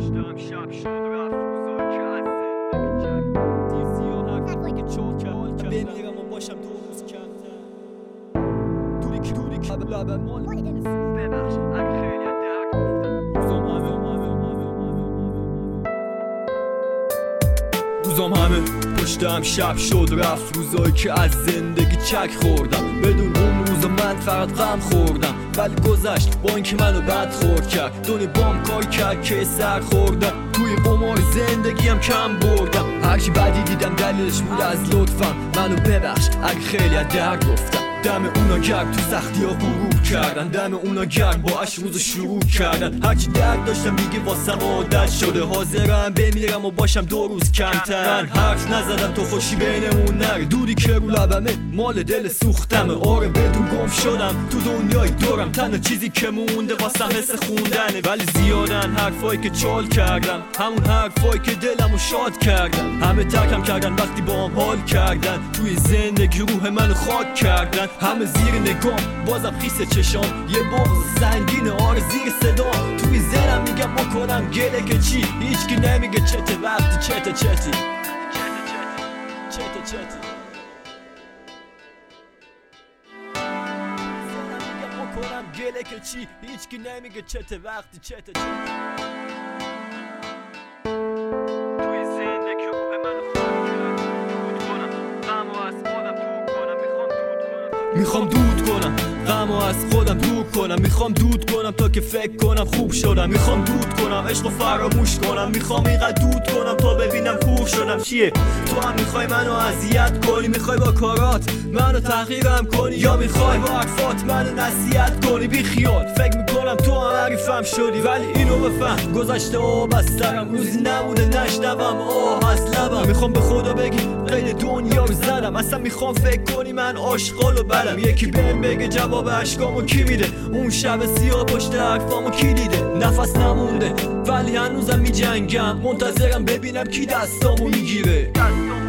پشتم شب شد رفت روزایی که از زندگی چرخ دیر زیاد حرف که چال کرد بمیرم و باشم 2 روز کمتر دوری که لبن مال ببخش اگه خیلی از درد روزام همه پشتم شب شد رفت روزایی که از زندگی چک خوردم بدون اون روزا من فقط غم خوردم ولی گذشت با اینکه منو بد خورد کرد دنیا بام کار کرد که سر خوردم توی قمار زندگیم کم بردم هرچی بدی دیدم دلیلش بود از لطفم منو ببخش اگه خیلی از درد گفتم دم اونا گرم تو سختی ها غروب کردن دم اونا گرم با اش روزو شروع کردن هرچی درد داشتم دیگه واسم عادت شده حاضرم بمیرم و باشم 2 روز کمتر من حرف نزدم تو خوشی بینمون نره دودی که رو لبمه مال دل سوختمه آره بدون گم شدم تو دنیای دورم تنها چیزی که مونده واسم حس خوندنه ولی زیادن حرفایی که چال کردم همون حرفایی که دلمو شاد کردن همه ترکم کردن وقتی با هم حال کردن توی زندگی روح منو خاک کردن همه زیر نگام بازم خیس چشام یه بغض سنگین آره زیر صدام توی ذهنم میگم بکنم گله که چی هیچکی نمیگه چته وقتی چته چتی بکنم گله که چی هیچکی نمیگه چته وقتی چته توی زندگی روح منو خاک کرد دود کنم غمو از خودم دور کنم میخوام دود کنم غمو از خودم دور کنم میخوام دود کنم تا که فکر کنم خوب شدم میخوام دود کنم عشقو فراموش کنم میخوام اینقدر دود کنم تا ببینم کور شدم چیه تو هم میخوای منو اذیت کنی میخوای با کارات منو تغییرم کنی یا میخوای با حرفات منو نصیحت کنی بی خیال فکر میکنم تو هم حریفم شدی ولی اینو بفهم گذشته آب از سرم روزی نموده نشنوم آه از لبم میخوام به خدا بگی قید دنیا رو زدم اصلا میخوام فکر کنی من عاشقال و بدم یکی بهم بگه جواب عشقامو کی میده اون شب سیاه پشت حرفامو کی دیده نفس نمونده ولی هنوزم میجنگم منتظرم ببینم کی دستامو میگیره